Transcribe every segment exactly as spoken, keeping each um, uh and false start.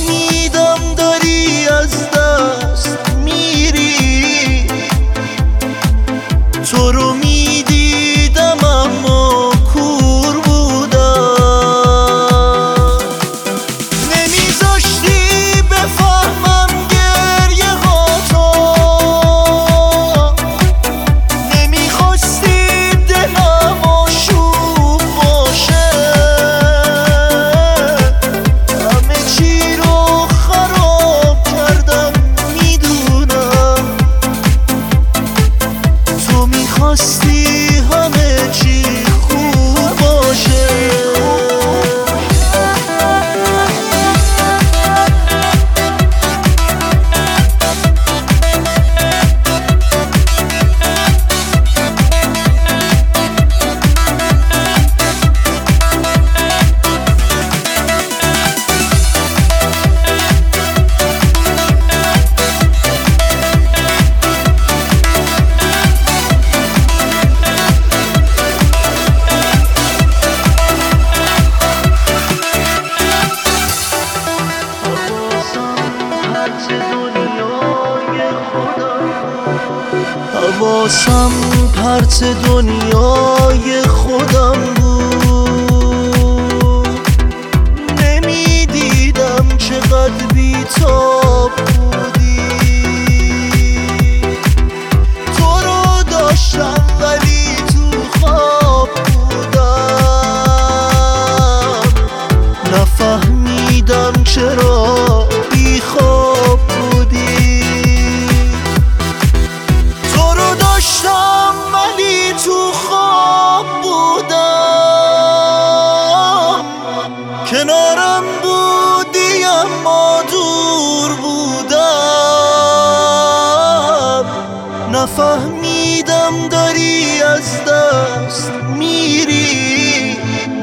نفهمیدم داری از دست میری. تو رو میدیدم اما کور بودم. نمیذاشتی بفهمم گریه ها تو، نمیخواستی دلم آشوب باشه. همه چی رو خراب کردم میدونم. تو میخواستی همه چی خوب باشه. حواسم پرت دنیای خودم بود. نمیدیدم چقدر بی‌تاب بودی. تو رو داشتم ولی تو خواب بودم. نفهمیدم چرا بی خواب بودی. داشتم ولی تو خواب بودم. کنارم بودی اما دور بودم. نفهمیدم داری از دست میری.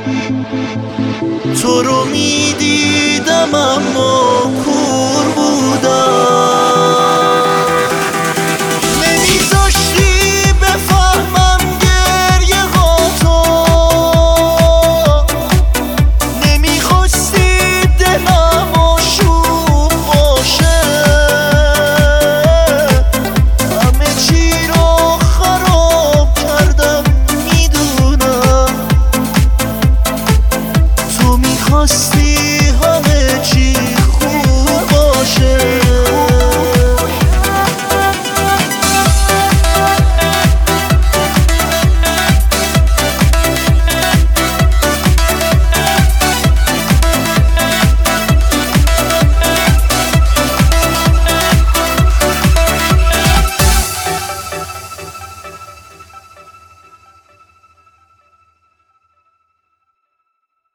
تو رو میدیدم اما کور بودم. خواستی همه چی